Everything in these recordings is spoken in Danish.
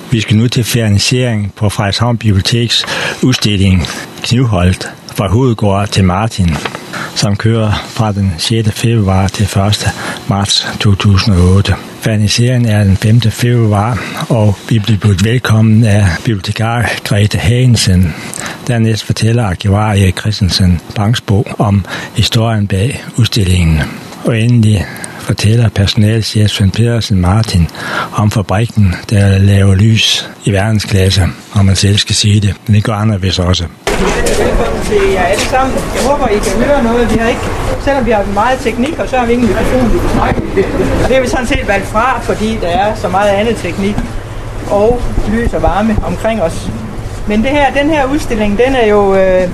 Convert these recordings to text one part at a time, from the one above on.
Vi skal nu til fernisering på Frederikshavn Biblioteks udstilling Knivholdt fra Hovedgård til Martin, som kører fra den 6. februar til 1. marts 2008. Ferniseringen er den 5. februar, og vi bliver budt velkommen af bibliotekar Grete Hagensen. Dernæst fortæller arkivar Erik Christensen Bangsbo om historien bag udstillingen. Og endelig fortæller personalchef Svend Pedersen Martin om fabrikken, der laver lys i verdensklasse, om man selv skal sige det. Men det går andre vist også. Velkommen til jer alle sammen. Jeg håber, I kan høre noget. Vi har ikke, selvom vi har meget teknik, og så har vi ingen mikrofon, vi kan snakke. Og det har vi sådan set valgt fra, fordi der er så meget andet teknik og lys og varme omkring os. Men den her udstilling, den er jo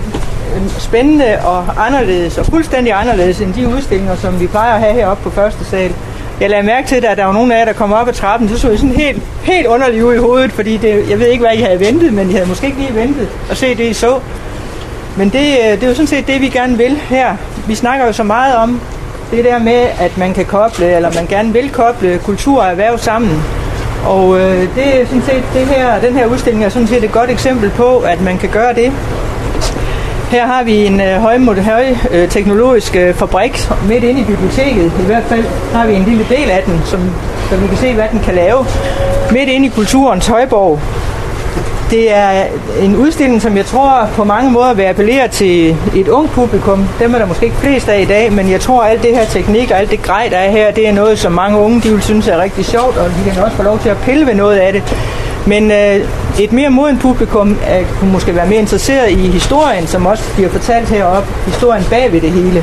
spændende og anderledes, og fuldstændig anderledes end de udstillinger, som vi plejer at have heroppe på første sal. Jeg lagde mærke til, at der var nogle af jer, der kom op ad trappen, så jeg sådan helt underligt ud i hovedet, fordi jeg ved ikke, hvad I havde ventet, men I havde måske ikke lige ventet at se det, I så. Men det er jo sådan set det, vi gerne vil her. Vi snakker jo så meget om det der med, at man kan koble, eller man gerne vil koble kultur og erhverv sammen. Og det er sådan set den her udstilling er sådan set et godt eksempel på, at man kan gøre det. Her har vi en højteknologisk fabrik midt inde i biblioteket. I hvert fald har vi en lille del af den, så vi kan se, hvad den kan lave. Midt inde i kulturens højborg. Det er en udstilling, som jeg tror på mange måder vil appellere til et ungt publikum. Dem er der måske ikke flest af i dag, men jeg tror, at alt det her teknik og alt det grej, der er her, det er noget, som mange unge de vil synes er rigtig sjovt, og de kan også få lov til at pille ved noget af det. Men et mere moden publikum kunne måske være mere interesseret i historien, som også bliver fortalt heroppe. Historien bag ved det hele.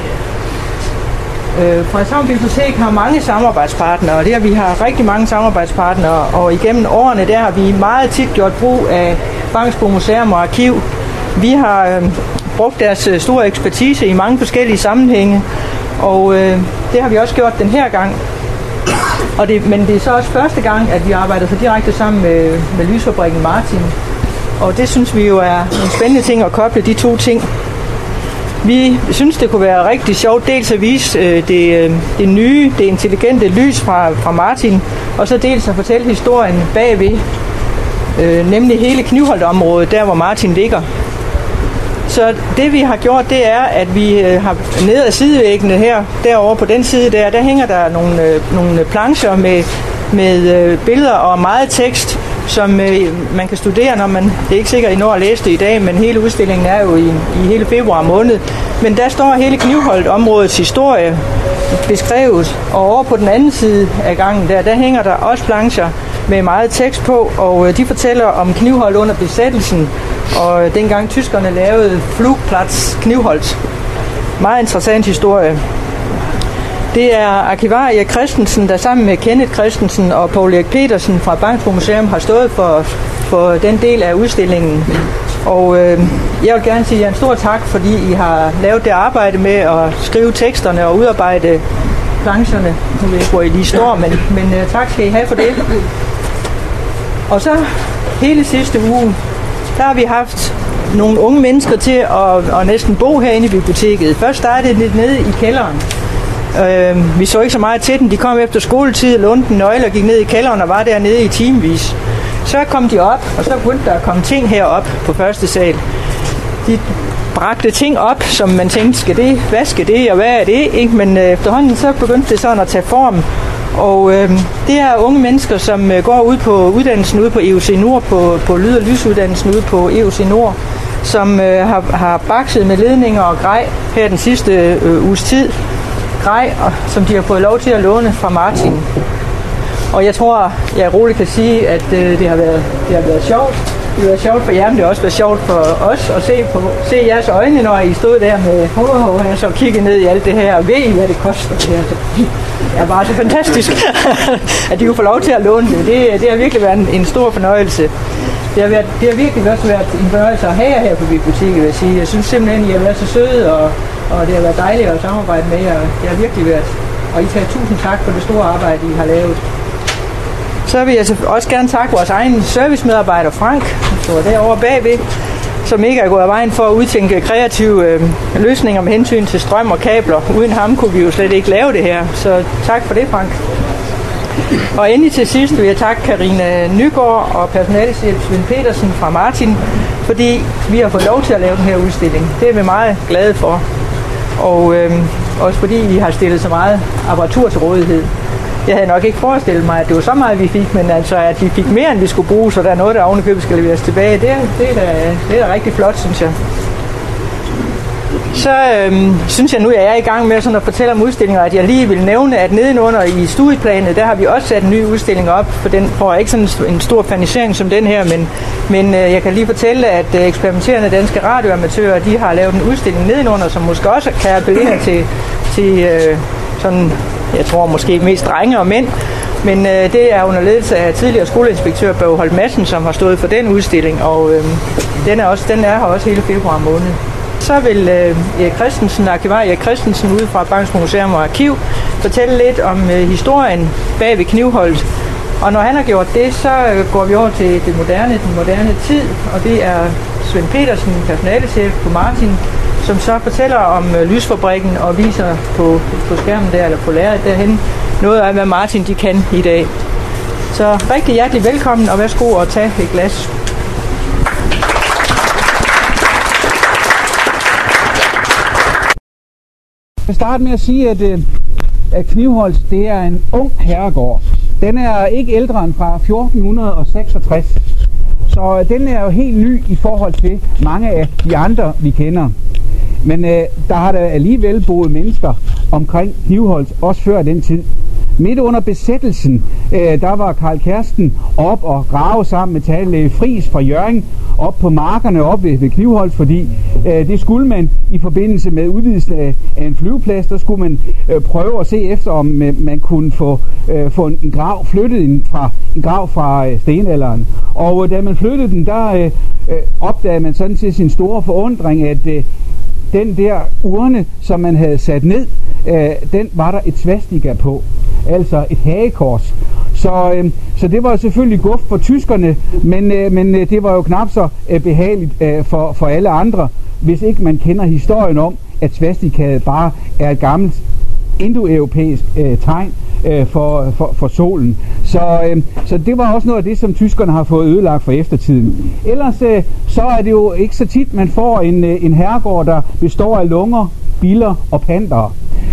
Frederikshavn Bibliotek har mange samarbejdspartnere, og vi har rigtig mange samarbejdspartnere, og igennem årene der har vi meget tit gjort brug af Bangsbo Museum og Arkiv. Vi har brugt deres store ekspertise i mange forskellige sammenhænge, og det har vi også gjort den her gang. Men det er så også første gang, at vi arbejder så direkte sammen med Lysfabrikken Martin. Og det synes vi jo er en spændende ting at koble de to ting. Vi synes, det kunne være rigtig sjovt dels at vise det nye, det intelligente lys fra Martin, og så dels at fortælle historien bagved, nemlig hele Knivholdt-området, der hvor Martin ligger. Så det vi har gjort, det er, at vi har ned ad sidevæggene her, derovre på den side der hænger der nogle plancher med billeder og meget tekst, som man kan studere, når man, det er ikke sikkert, I når at læse det i dag, men hele udstillingen er jo i hele februar måned. Men der står hele Knivholdt-områdets historie beskrevet, og over på den anden side af gangen der hænger der også plancher med meget tekst på, og de fortæller om Knivholdt under besættelsen, og dengang tyskerne lavede Flugplatz Knivholdt. Meget interessant historie. Det er arkivar Erik Christensen, der sammen med Kenneth Christensen og Poul Erik Petersen fra Bangsbo Museum har stået for den del af udstillingen. Og jeg vil gerne sige jer en stor tak, fordi I har lavet det arbejde med at skrive teksterne og udarbejde plancherne. Nu ved jeg ikke, hvor I lige står, men tak skal I have for det. Og så hele sidste uge, der har vi haft nogle unge mennesker til at næsten bo herinde i biblioteket. Først startede det lidt nede i kælderen. Vi så ikke så meget til den. De kom efter skoletid, lånte en nøgle og gik ned i kælderen og var dernede i timevis. Så kom de op, og så begyndte der at komme ting herop på første sal. De bragte ting op, som man tænkte, hvad skal det, og hvad er det? Ikke? Men efterhånden så begyndte det sådan at tage form. Og det er unge mennesker, som går ud på uddannelsen ude på EUC Nord, på lyd- og lysuddannelsen ude på EUC Nord, som har bakset med ledninger og grej her den sidste uges tid. Grej, som de har fået lov til at låne fra Martin. Og jeg tror, jeg roligt kan sige, at det har været sjovt. Det har været sjovt for jer, men det har også været sjovt for os at se jeres øjne, når I stod der med og så kiggede ned i alt det her, og ved I, hvad det koster. Det er bare så fantastisk, at de kunne få lov til at låne det. Det har virkelig været en stor fornøjelse. Det har virkelig også været en fornøjelse at have jer her på biblioteket, vil jeg sige. Jeg synes simpelthen, I har været så søde, og det har været dejligt at samarbejde med jer. Det har virkelig været. Og I skal have tusind tak for det store arbejde, I har lavet. Så vil jeg også gerne takke vores egen servicemedarbejder Frank, som står derovre bagved, som ikke er gået af vejen for at udtænke kreative løsninger med hensyn til strøm og kabler. Uden ham kunne vi jo slet ikke lave det her. Så tak for det, Frank. Og endelig til sidst vil jeg takke Karina Nygaard og personalechef Svend Petersen fra Martin, fordi vi har fået lov til at lave den her udstilling. Det er vi meget glade for. Og også fordi I har stillet så meget apparatur til rådighed. Jeg havde nok ikke forestillet mig, at det var så meget, vi fik, men altså, at vi fik mere, end vi skulle bruge, så der er noget, der ovenikøbet skal leveres tilbage. Det er da rigtig flot, synes jeg. Så synes jeg nu, jeg er i gang med sådan at fortælle om udstillinger, at jeg lige vil nævne, at nedenunder i studieplanet, der har vi også sat en ny udstilling op, for den får ikke sådan en stor fanisering som den her, men jeg kan lige fortælle, at eksperimenterende danske radioamatører, de har lavet en udstilling nedenunder, som måske også kan appellere til sådan, jeg tror måske mest drenge og mænd, men det er under ledelse af tidligere skoleinspektør Børge Holt Madsen, som har stået for den udstilling, og den er her også hele februar måned. Så vil Erik Christensen, arkivar Erik Christensen ude fra Bangsbo Museum og Arkiv, fortælle lidt om historien bag ved Knivholt. Og når han har gjort det, så går vi over til den moderne tid, og det er Svend Petersen, personalechef på Martin, som så fortæller om lysfabrikken og viser på skærmen der, eller på lærredet derhen, noget af, hvad Martin de kan i dag. Så rigtig hjertelig velkommen, og værsgo at tage et glas. Jeg vil starte med at sige, at Knivholt, det er en ung herregård. Den er ikke ældre end fra 1466, så den er jo helt ny i forhold til mange af de andre, vi kender. Men der har der alligevel boet mennesker omkring Knivholt, også før den tid. Midt under besættelsen, der var Karl Kersten op og grave sammen med tallæge Friis fra Hjørring op på markerne op ved Knivholt, fordi det skulle man i forbindelse med udvidelsen af en flyveplads, der skulle man prøve at se efter, om man kunne få en grav flyttet en grav fra stenalderen. Og da man flyttede den, der opdagede man sådan til sin store forundring, at den der urne, som man havde sat ned, den var der et svastika på, altså et hagekors. Så det var selvfølgelig guf for tyskerne, men det var jo knap så behageligt for alle andre, hvis ikke man kender historien om, at svastikaet bare er et gammelt indoeuropæisk tegn for solen. Så det var også noget af det, som tyskerne har fået ødelagt for eftertiden. Ellers så er det jo ikke så tit, man får en herregård, der består af lunger, biller og pantere.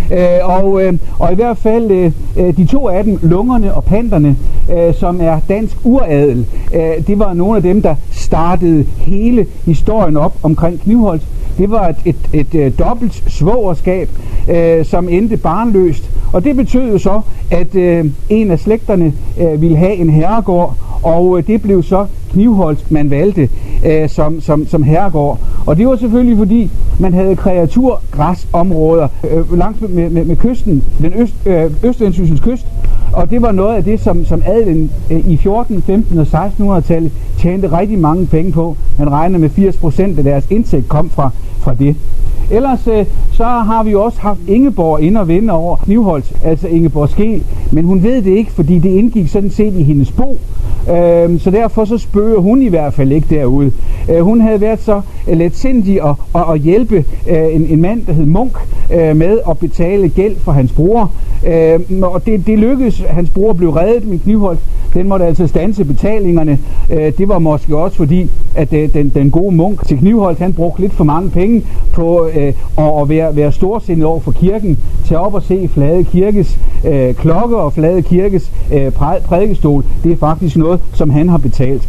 Og i hvert fald de to af dem, lungerne og panterne, som er dansk uradel, det var nogle af dem, der startede hele historien op omkring Knivholt. Det var et dobbelt svogerskab, som endte barnløst, og det betød jo så, at en af slægterne ville have en herregård, og det blev så Knivholt, man valgte som herregård. Og det var selvfølgelig fordi, man havde kreaturgræsområder langs med kysten, den Østvendsysens kyst, og det var noget af det, som adelen i 14, 15 og 1600-tallet tjente rigtig mange penge på. Man regner med 80% af deres indtægt kom fra det. Ellers så har vi også haft Ingeborg ind og vende over Knivholt, altså Ingeborg Skeel, men hun ved det ikke, fordi det indgik sådan set i hendes bo. Så derfor så spørger hun i hvert fald ikke derude. Hun havde været så letsindig at hjælpe en mand, der hed Munk, med at betale gæld for hans bror. Og det lykkedes. Hans bror blev reddet med Knivholt. Den måtte altså standse betalingerne. Det var måske også fordi, at den gode Munk til Knivholt, han brugte lidt for mange penge på at være storsindet over for kirken, til op og se Flade Kirkes klokke og Flade Kirkes prædikestol. Det er faktisk noget, som han har betalt.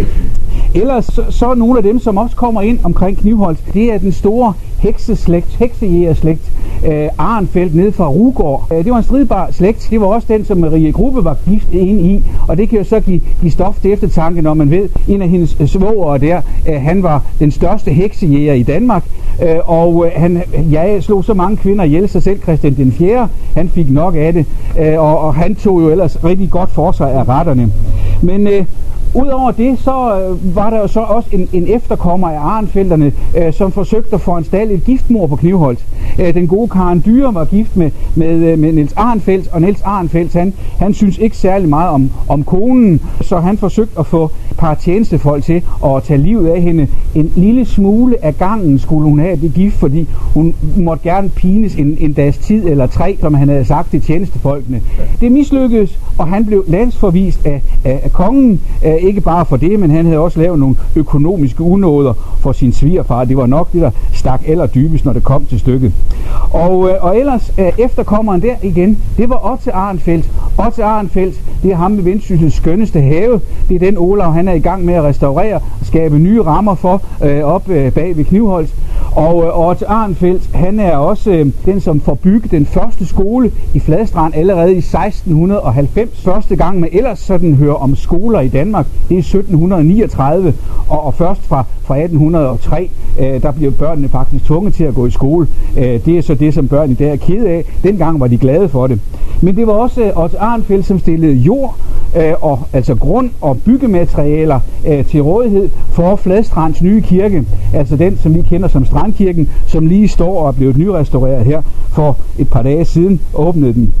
Ellers så er nogle af dem, som også kommer ind omkring Knivholt, det er den store heksejægerslægt, Arnfeldt nede fra Rugård. Det var en stridbar slægt. Det var også den, som Marie Grubbe var gift ind i, og det kan jo så give stof til eftertanke, når man ved, en af hendes svogere der, han var den største heksejæger i Danmark, og han slog så mange kvinder ihjel, sig selv Christian den 4., han fik nok af det, og han tog jo ellers rigtig godt for sig af retterne. Men udover det, så var der jo så også en efterkommer af Arnfeldterne, som forsøgte at foranstalte et giftmord på Knivholt. Den gode Karen Dyre var gift med Niels Arnfeldt, og Niels Arnfeldt, han synes ikke særlig meget om konen, så han forsøgte at få par tjenestefolk til at tage livet af hende. En lille smule af gangen skulle hun have det gift, fordi hun måtte gerne pines en dags tid eller 3, som han havde sagt til tjenestefolkene. Det mislykkedes, og han blev landsforvist af kongen. Ikke bare for det, men han havde også lavet nogle økonomiske unåder for sin svigerfar. Det var nok det, der stak allerdybest, når det kom til stykket. Og ellers efterkommeren der igen, det var Otte Arnfeldt. Otte Arnfeldt, det er ham med Vendsyssels skønneste have. Det er den Olav, han er i gang med at restaurere og skabe nye rammer for op bag ved Knivholt. Og Otte Arnfeldt, han er også den, som får bygget den første skole i Fladstrand allerede i 1690. Første gang man ellers sådan hører om skoler i Danmark, det er 1739, og først fra 1803, der bliver børnene faktisk tvunget til at gå i skole. Det er så det, som børn i dag er kede af. Dengang var de glade for det. Men det var også Otte Arnfeldt, som stillede jord, altså grund og byggematerialer til rådighed for Fladstrands nye kirke. Altså den, som vi kender som Strandkirken, som lige står og er blevet nyrestaureret her for et par dage siden, åbnede den.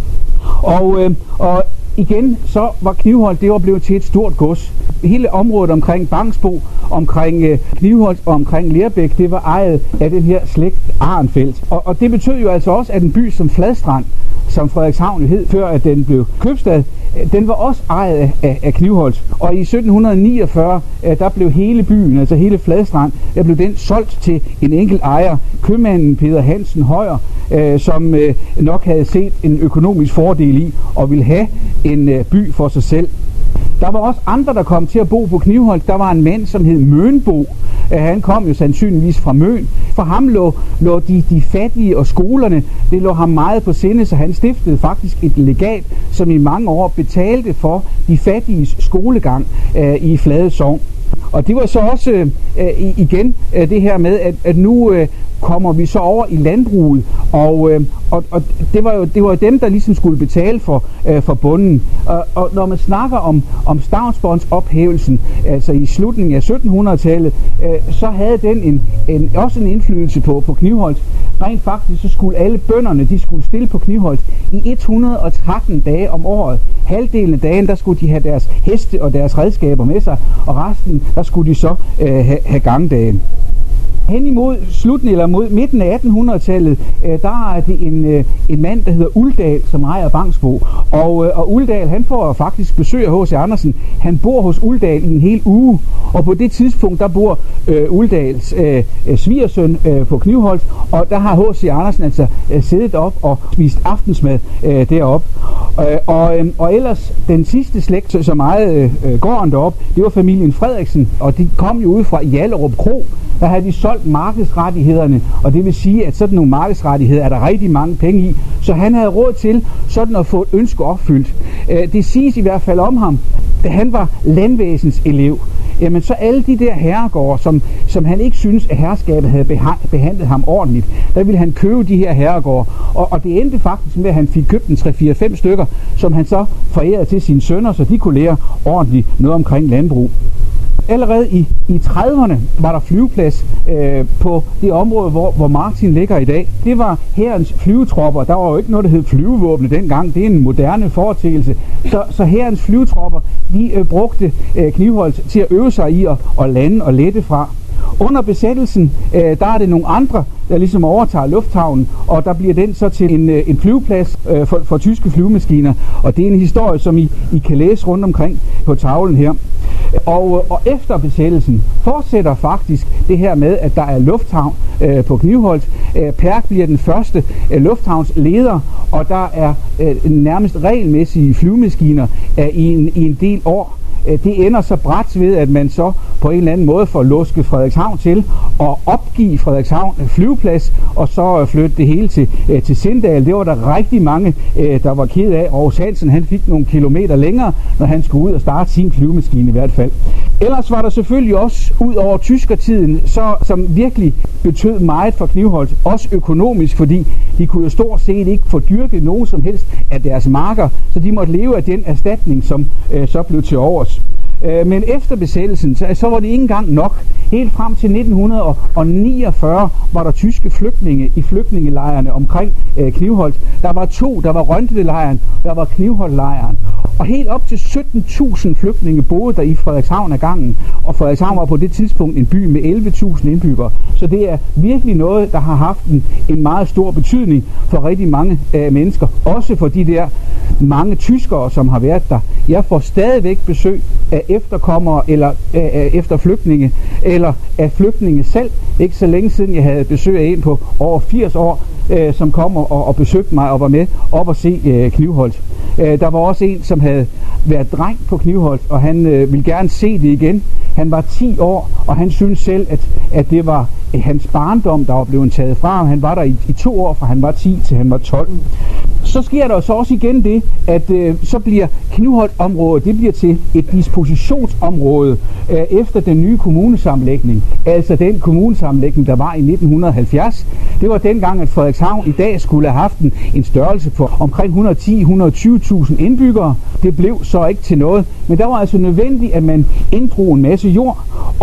Og igen, så var Knivholt, det var blevet til et stort gods. Hele området omkring Bangsbo, omkring Knivholt og omkring Lerbæk, det var ejet af den her slægt Arnfeldt. Og det betød jo altså også, at en by som Fladstrand, som Frederikshavn hed, før at den blev købstad, den var også ejet af Knivholt. Og i 1749, der blev hele byen, altså hele Fladstrand, der blev den solgt til en enkelt ejer, købmanden Peder Hansen Højer, som nok havde set en økonomisk fordel i og ville have en by for sig selv. Der var også andre, der kom til at bo på Knivholt. Der var en mand, som hed Mønbo. Han kom jo sandsynligvis fra Møn. For ham lå de fattige og skolerne, det lå ham meget på sinde, så han stiftede faktisk et legat, som i mange år betalte for de fattiges skolegang i Flade Sogn. Og det var så også igen det her med, at nu kommer vi så over i landbruget, og det var dem, der ligesom skulle betale for bunden. Og når man snakker om stavnsbåndsophævelsen, altså i slutningen af 1700-tallet, så havde den også en indflydelse på Knivholt. Rent faktisk så skulle alle bønderne, de skulle stille på Knivholt i 113 dage om året. Halvdelen af dagen, der skulle de have deres heste og deres redskaber med sig, og resten, der skulle de så have gangdagen. Hen imod slutningen eller mod midten af 1800-tallet, der er det en mand, der hedder Uldal, som ejer Bangsbo. Og Uldal, han får faktisk besøg af H.C. Andersen. Han bor hos Uldal i en hel uge, og på det tidspunkt, der bor Uldals svigersøn på Knivholt, og der har H.C. Andersen altså siddet op og spist aftensmad derop. Og ellers, den sidste slægt, som ejede gården derop, det var familien Frederiksen, og de kom jo ud fra Hjallerup Kro. Der havde de solgt markedsrettighederne, og det vil sige, at sådan nogle markedsrettigheder er der rigtig mange penge i, så han havde råd til sådan at få et ønske opfyldt. Det siges i hvert fald om ham, da han var landvæsens elev. Jamen så alle de der herregårde, som han ikke synes, at herskabet havde behandlet ham ordentligt, der ville han købe de her herregårde. Og det endte faktisk med, at han fik købt en 3-4-5 stykker, som han så forærede til sine sønner, så de kunne lære ordentligt noget omkring landbrug. Allerede i 30'erne var der flyveplads på det område, hvor Martin ligger i dag. Det var hærens flyvetropper. Der var jo ikke noget, der hed flyvevåbne dengang. Det er en moderne foretagelse. Så hærens flyvetropper, de brugte Knivholt til at øve sig i at lande og lette fra. Under besættelsen, der er det nogle andre, der ligesom overtager lufthavnen, og der bliver den så til en flyveplads for tyske flyvemaskiner. Og det er en historie, som I kan læse rundt omkring på tavlen her. Og efter besættelsen fortsætter faktisk det her med, at der er lufthavn på Knivholt. Perk bliver den første lufthavnsleder, og der er nærmest regelmæssige flyvemaskiner i en del år. Det ender så brat ved, at man så på en eller anden måde får lusket Frederikshavn til og opgive Frederikshavn flyveplads, og så flytte det hele til Sindal. Det var der rigtig mange, der var ked af. Aarhus Hansen, han fik nogle kilometer længere, når han skulle ud og starte sin flyvemaskine i hvert fald. Ellers var der selvfølgelig også, ud over tyskertiden, som virkelig betød meget for Knivholt, også økonomisk, fordi de kunne jo stort set ikke få dyrket nogen som helst af deres marker, så de måtte leve af den erstatning, som så blev til overs. Men efter besættelsen, så var det ikke engang nok. Helt frem til 1949 var der tyske flygtninge i flygtningelejrene omkring Knivholt. Der var to, der var Røntelejren, der var Knivholtlejren. Og helt op til 17.000 flygtninge boede der i Frederikshavn ad gangen, og Frederikshavn var på det tidspunkt en by med 11.000 indbyggere. Så det er virkelig noget, der har haft en meget stor betydning for rigtig mange mennesker, også for de der mange tyskere, som har været der. Jeg får stadigvæk besøg af efterkommere eller efter flygtninge, eller af flygtninge selv. Ikke så længe siden jeg havde besøg af en på over 80 år, som kom og besøgte mig og var med op og se Knivholt. Der var også en, som havde været dreng på Knivholt, og han ville gerne se det igen. Han var 10 år, og han syntes selv, at det var hans barndom, der var blevet taget fra ham. Han var der i 2 år, fra han var 10 til han var 12. Så sker der så også igen det, at så bliver Knivholt-området, det bliver til et dispositionsområde efter den nye kommunesammenlægning. Altså den kommunesammenlægning, der var i 1970. Det var dengang, at Frederikshavn i dag skulle have haft en størrelse på omkring 110-120.000 indbyggere. Det blev så ikke til noget, men der var altså nødvendigt, at man inddrog en masse jord,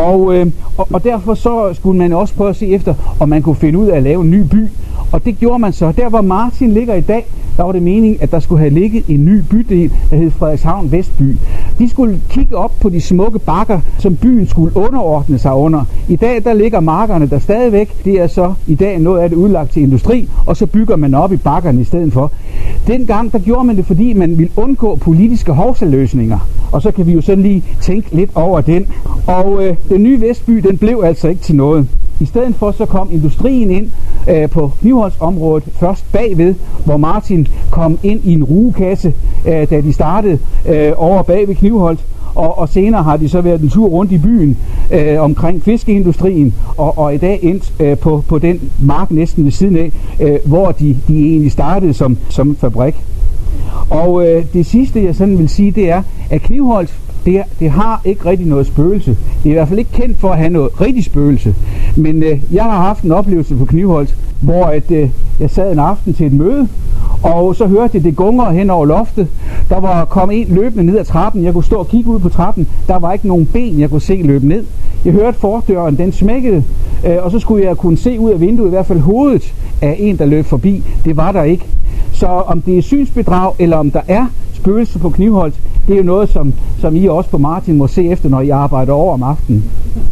og derfor så skulle man også prøve at se efter, om man kunne finde ud af at lave en ny by. Og det gjorde man så. Der hvor Martin ligger i dag, der var det meningen, at der skulle have ligget en ny bydel, der hed Frederikshavn Vestby. De skulle kigge op på de smukke bakker, som byen skulle underordne sig under. I dag der ligger markerne der stadigvæk. Det er så i dag noget af det udlagt til industri, og så bygger man op i bakkerne i stedet for. Dengang der gjorde man det, fordi man ville undgå politiske hovsaløsninger. Og så kan vi jo sådan lige tænke lidt over den. Og den nye Vestby, den blev altså ikke til noget. I stedet for så kom industrien ind på Knivholtsområdet først bagved, hvor Martin kom ind i en rugekasse, da de startede over bag ved Knivholt. Og senere har de så været en tur rundt i byen omkring fiskeindustrien, og i dag endt på den mark næsten ved siden af, hvor de egentlig startede som fabrik. Og det sidste, jeg sådan vil sige, det er, at Knivholt, det har ikke rigtig noget spøgelse. Det er i hvert fald ikke kendt for at have noget rigtig spøgelse. Men jeg har haft en oplevelse på Knivholt, hvor jeg sad en aften til et møde, og så hørte jeg det gungre hen over loftet. Der var kommet en løbende ned ad trappen. Jeg kunne stå og kigge ud på trappen. Der var ikke nogen ben, jeg kunne se løbe ned. Jeg hørte fordøren, den smækkede, og så skulle jeg kunne se ud af vinduet, i hvert fald hovedet af en, der løb forbi. Det var der ikke. Så om det er synsbedrag, eller om der er spøgelse på Knivholt, det er jo noget, som I også på Martin må se efter, når I arbejder over om aftenen.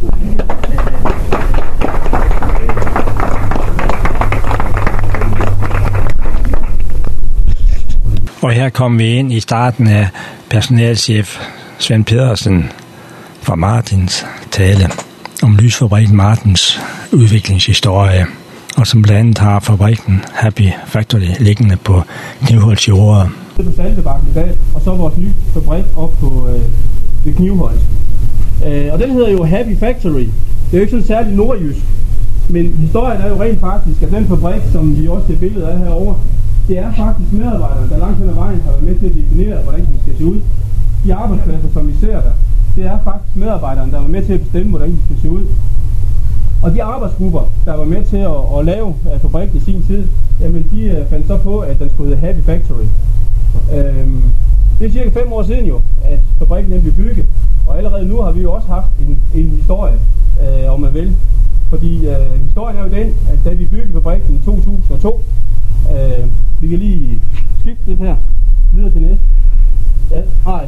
Og her kom vi ind i starten af personalchef Svend Pedersen fra Martins tale om lysfabrikken Martins udviklingshistorie, og som blandt andet har fabrikken Happy Factory liggende på Knivholts jorder. På Saltebakken i dag, og så vores nye fabrik op på ved Knivholt. Og den hedder jo Happy Factory. Det er jo ikke sådan særligt nordjysk, men historien er jo rent faktisk, at den fabrik, som vi også ser billedet af herovre, det er faktisk medarbejderne, der langt hen ad vejen har været med til at definere, hvordan den skal se ud. De arbejdspladser, som vi ser der, det er faktisk medarbejderne, der var med til at bestemme, hvordan de skal se ud. Og de arbejdsgrupper, der var med til at lave fabrikken i sin tid, jamen de fandt så på, at den skulle hedde Happy Factory. Det er cirka 5 år siden jo, at fabrikken blev bygget, og allerede nu har vi jo også haft en historie, om man vil. Fordi historien er jo den, at da vi byggede fabrikken i 2002, vi kan lige skifte det her videre til næste. Ja, nej.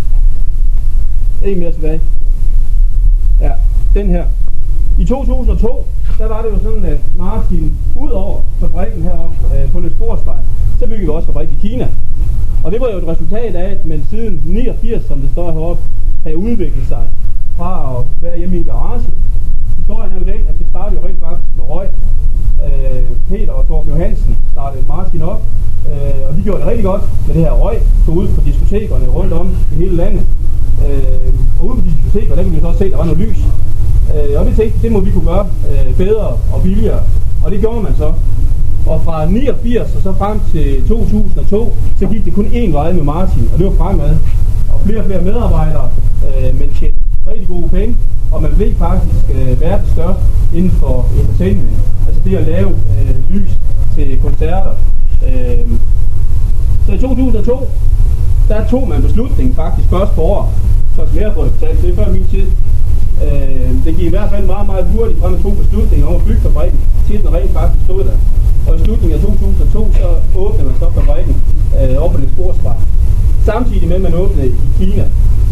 En mere tilbage. Ja, den her. I 2002, der var det jo sådan, at Martin, ud over fabrikken heroppe på Løsborgsvej, så byggede vi også fabrik i Kina. Og det var jo et resultat af, at man siden 89, som det står heroppe, havde udviklet sig fra at være hjemme i en garage. Historien er jo den, at det startede jo rent faktisk med røg. Peter og Torben Johansen startede Martin op, og de gjorde det rigtig godt med det her røg, så ude på diskotekerne rundt om i hele landet. Og ude på diskoteker, der kunne vi så også se, at der var noget lys. Og vi tænkte, det må vi kunne gøre bedre og billigere, og det gjorde man så. Og fra 89 og så frem til 2002, så gik det kun én vej med Martin, og det var fremad. Og flere medarbejdere, men tjente rigtig gode penge, og man blev faktisk verdens største inden for entertainment. Altså det at lave lys til koncerter. Så i 2002, der tog man beslutningen faktisk først på år, så som jeg har fået fortalt, det er før min tid, det gik i hvert fald meget, meget hurtigt fra, man tog beslutningen om at bygge fabrikken, til den rent faktisk stod der. Og i slutningen af 2002, så åbnede man så fabrikken op på den Sporsvej. Samtidig med, at man åbnede i Kina.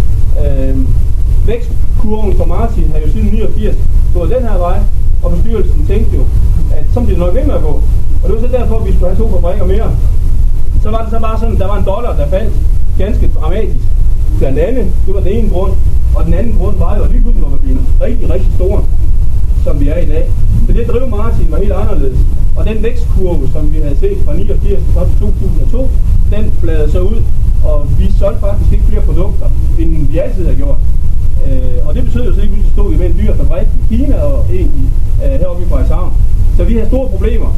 Vækstkurven for Martin har jo siden 89 gået den her vej, og bestyrelsen tænkte jo, at så bliver det nok ved med at gå. Og det var så derfor, at vi skulle have 2 fabrikker mere. Så var det så bare sådan, at der var $1, der faldt ganske dramatisk. Blandt andet, det var den ene grund, og den anden grund var jo, at lige pludselig var vi blevet rigtig, rigtig store, som vi er i dag. Så det drev Martin var helt anderledes. Og den vækstkurve, som vi havde set fra 89 til 2002, den fladede så ud, og vi solgte faktisk ikke flere produkter, end vi altid har gjort. Og det betød jo så ikke, at vi stod med en dyr fabrik i Kina og en heroppe i Frederikshavn. Så vi havde store problemer.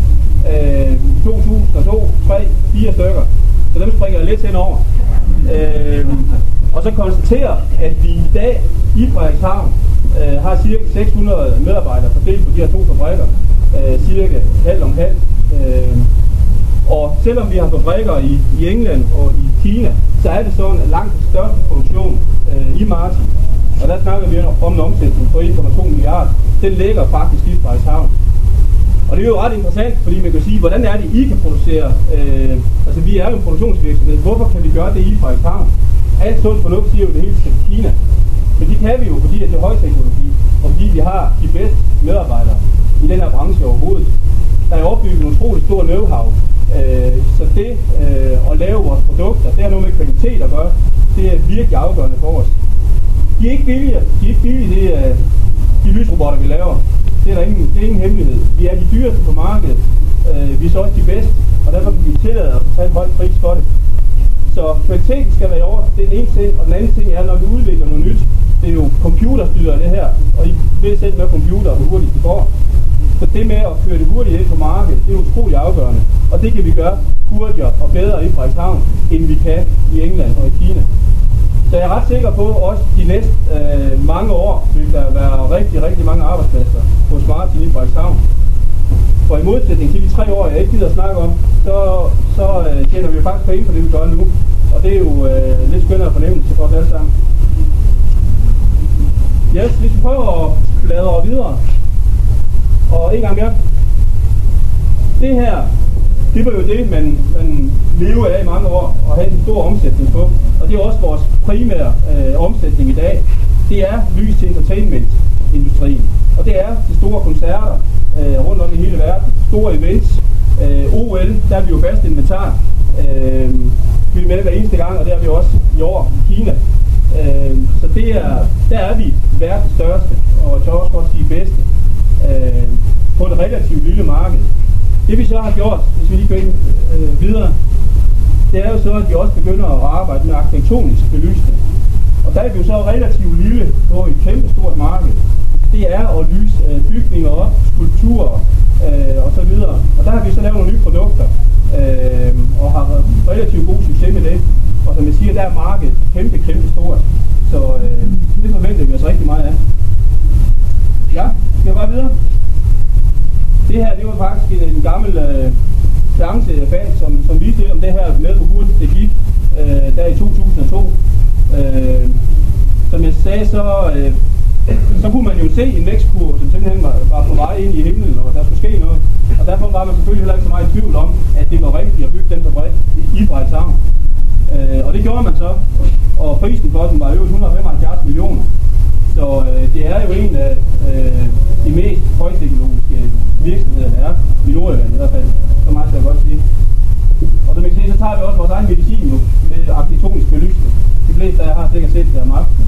2002, 3, 4 stykker. Så dem springer jeg lidt hen over. Og så konstaterer, at vi i dag i Frederikshavn har cirka 600 medarbejdere fordelt på de her 2 fabrikker. Cirka halv om halv. Og selvom vi har fabrikker i England og i Kina, så er det sådan, at langt den største produktion i Martin, og der snakker vi om en omsætning på 1,2 milliarder, den ligger faktisk i Frederikshavn. Og det er jo ret interessant, fordi man kan sige, hvordan er det, I kan producere, altså vi er jo en produktionsvirksomhed, hvorfor kan vi gøre det i Frederikshavn? Alt sund fornuft siger jo det hele til Kina. Men det kan vi jo, fordi det er højteknologi, og fordi vi har de bedste medarbejdere i den her branche overhovedet. Der er opbygget en utrolig stor know-how, så det at lave vores produkter, det har noget med kvalitet at gøre, det er virkelig afgørende for os. De er ikke billige, det er de lysrobotter, vi laver. Det er ingen hemmelighed. Vi er de dyreste på markedet, vi er så også de bedste, og derfor kan vi tillade at tage en høj pris for det. Så kvaliteten skal være i orden, det er den ene ting, og den anden ting er, når vi udvikler noget nyt. Det er jo computerstyret det her, og I ved selv med computer, hvor hurtigt det går. Så det med at føre det hurtigt ind på markedet, det er utroligt afgørende. Og det kan vi gøre hurtigere og bedre i Frederikshavn, end vi kan i England og i Kina. Så jeg er ret sikker på, at også de næste mange år vil der være rigtig, rigtig mange arbejdspladser hos Martin i Frederikshavn. For i modsætning til de 3 år, jeg ikke gider at snakke om, så tjener vi jo faktisk penge på det, vi gør nu. Og det er jo lidt skønnere fornemmelse for os alle sammen. Yes, vi skal prøve at bladre videre. Og en gang mere. Det her, det var jo det, man lever af i mange år og have en stor omsætning på. Og det er også vores primære omsætning i dag. Det er lys til entertainment-industrien. Og det er de store koncerter rundt om i hele verden. Store events. OL, der er vi jo fast inventar. Vi er med hver eneste gang, og det er vi også i år i Kina. Så der er vi verdens største, og jeg også godt sige bedste, på et relativt lille marked. Det vi så har gjort, hvis vi lige går ind videre, det er jo så, at vi også begynder at arbejde med arkitektonisk belysning. Og der er vi jo så relativt lille på et kæmpestort marked. Det er at lyse bygninger op, skulpturer og så videre. Og der har vi så lavet nogle nye produkter og har relativt god succes med det. Og som jeg siger, der er markedet kæmpe stort. Så det forventer vi os rigtig meget af. Ja, skal jeg bare videre? Det her, det var faktisk en gammel seance, jeg fandt, som viste om det her med, hvor hurtigt det gik, der i 2002. Som jeg sagde, så kunne man jo se en vækstkurve, som simpelthen var på vej ind i himlen, og der skulle ske noget. Og derfor var man selvfølgelig heller ikke så meget i tvivl om, at det var rigtigt at bygge den fabrik i Frederikshavn. Og det gjorde man så, og prisen for den var jo 175 millioner. Så det er jo en af de mest højteknologiske virksomheder, der er i Nordjylland i hvert fald. Så meget skal jeg godt sige. Og som I kan se, så tager vi også vores egen medicin nu med arkitektonisk belysning. De fleste af jer har sikkert set det om aftenen.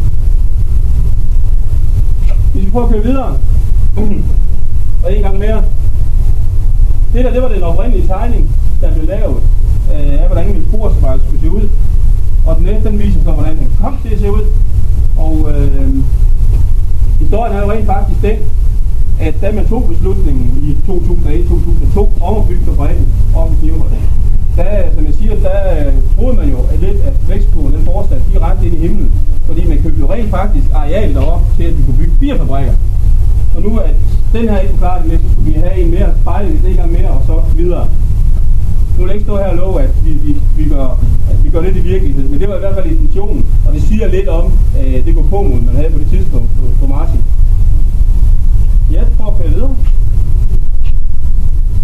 Hvis vi prøver at køre videre, og en gang mere. Det var den oprindelige tegning, der blev lavet af, hvordan en sporsvej skulle se ud. Og den næste, den viser så, hvordan den kom til at se ud. Og historien er jo rent faktisk den, at da man tog beslutningen i 2001-2002 om at bygge fabrikken om i Knivholm, som jeg siger, der troede man jo at vækstkurven den fortsatte direkte ind i himlen, fordi man købte jo rent faktisk areal deroppe til, at vi kunne bygge 4 fabrikker. Og nu at den her ikke kunne klare det med, så skulle vi have en mere spejling, en gang mere og så videre. Nu vil jeg ikke stå her og love, at vi gør det i virkeligheden, men det var i hvert fald intentionen, og det siger lidt om det gåpåmod, man havde på det tidspunkt på Martin.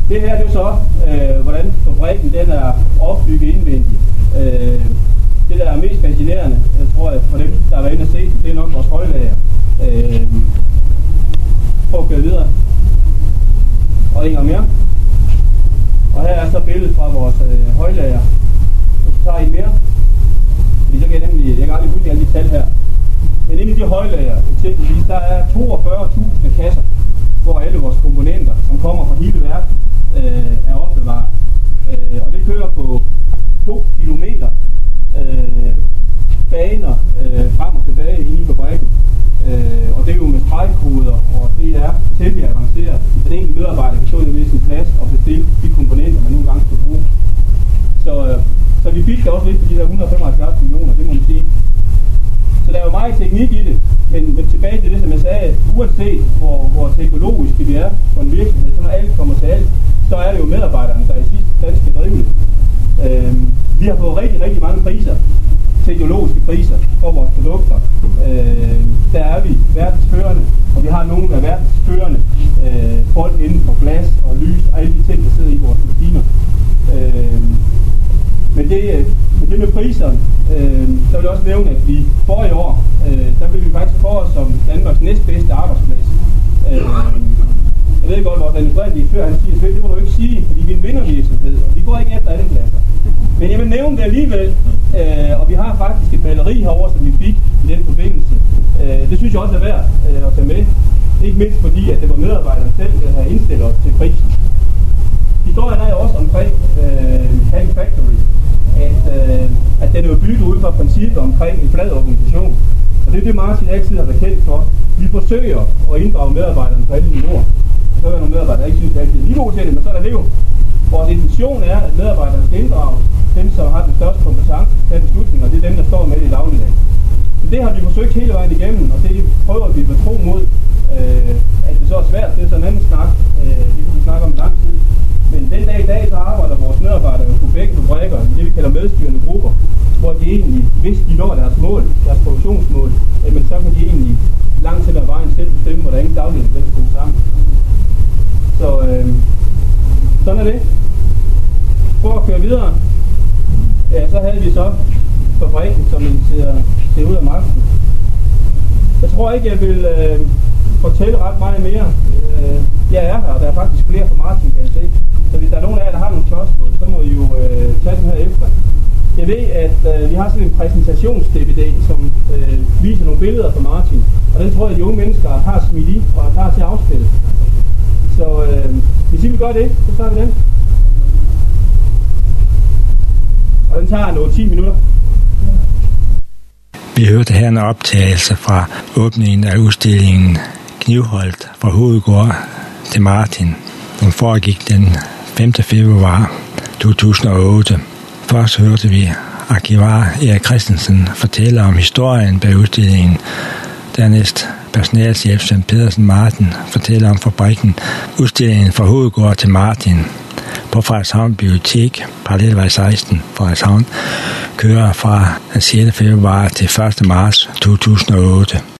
Det her det er så, hvordan fabrikken den er opbygget indvendigt. Det der er mest fascinerende, jeg tror, at for dem, der har været inde og set, det er nok vores højlager. Prøv at køre videre. Og en gang mere. Og her er så billedet fra vores højlager. Og så tager I mere. Fordi så kan jeg kan aldrig huske alle de tal her. Men inde i de højlager, eksempelvis, der er 42.000 kasser, hvor alle vores komponenter, som kommer fra hele verden, er opbevaret. Og det kører på 2 kilometer baner frem og tilbage inde i fabrikken. Og det er jo med stregkoder, og det er temmelig avanceret. Den enkelte medarbejder kan stå i sin plads og bestille de komponenter, man nogle gange skal bruge. Så vi fik også lidt på de der 175 millioner, det må man sige. Så der er jo meget teknik i det, men tilbage til det, som jeg sagde, uanset hvor teknologiske vi er for en virksomhed, så når alt kommer til alt, så er det jo medarbejderne, der i sidste stand skal drive det. Vi har fået rigtig, rigtig mange priser, teknologiske priser for vores produkter. Der er vi verdensførende, og vi har nogle af verdensførende folk inden for glas og lys og alle de ting, der sidder i vores maskiner. Men det med priserne, så vil jeg også nævne, at vi forrige år, der blev vi faktisk kåret som Danmarks næstbedste arbejdsplads. Jeg ved godt, vores administrerende direktør, han siger, det må du ikke sige, fordi vi er en vindervirksomhed, og vi går ikke efter alle pladser. Men jeg vil nævne det alligevel, og vi har faktisk et batteri herovre, som vi fik i den forbindelse. Det synes jeg også er værd at tage med. Ikke mindst fordi, at det var medarbejderne selv, der havde indstillet os til prisen. Historien er også omkring Happy Factory, at den er jo bygget ud fra princippet omkring en flad organisation. Og det er det, Martin altid har været kendt for. Vi forsøger at inddrage medarbejderne på alle niveauer. Så er der nogle medarbejdere, der ikke synes, at det altid er lige god til det, men så er det jo. Vores intention er, at medarbejderne skal inddrage dem, som har den største kompetence til at beslutninger, og det er dem, der står med i dagligdagen. Så det har vi forsøgt hele vejen igennem, og det prøver vi med tro mod. At det så er svært, det er så en anden snak. Det kunne vi snakke om i lang tid. Men den dag i dag, så arbejder vores medarbejdere på begge fabrikker, i det vi kalder medstyrende grupper, hvor de egentlig, hvis de når deres mål, deres produktionsmål, men så kan de egentlig langt til ad vejen selv bestemme, hvordan dagligdagen skal komme sammen. Så sådan er det. Prøv at køre videre. Ja, så havde vi så fabrikken, som ser ud af magten. Jeg tror ikke, jeg vil fortælle ret meget mere. Jeg er her, og der er faktisk flere fra Martin, kan jeg se. Så hvis der er nogen af jer, der har nogle spørgsmål, så må I jo tage dem her efter. Jeg ved, at vi har sådan en præsentations-DVD, som viser nogle billeder fra Martin. Og den tror jeg, at de unge mennesker har smidt i og er klar til at afspille. Så hvis I vil gøre det, så starter vi den. Og den tager noget 10 minutter. Vi hørte her en optagelse fra åbningen af udstillingen Knivholdt fra Hovedgård til Martin. Den foregik den 5. februar 2008. Først hørte vi arkivar Erik Christensen fortælle om historien bag udstillingen. Dernæst personalchef Søren Pedersen Martin fortæller om fabrikken. Udstillingen fra Hovedgård til Martin på Frederikshavn Bibliotek, Parallelvej 16, Frederikshavn, kører fra den 6. februar til 1. marts 2008.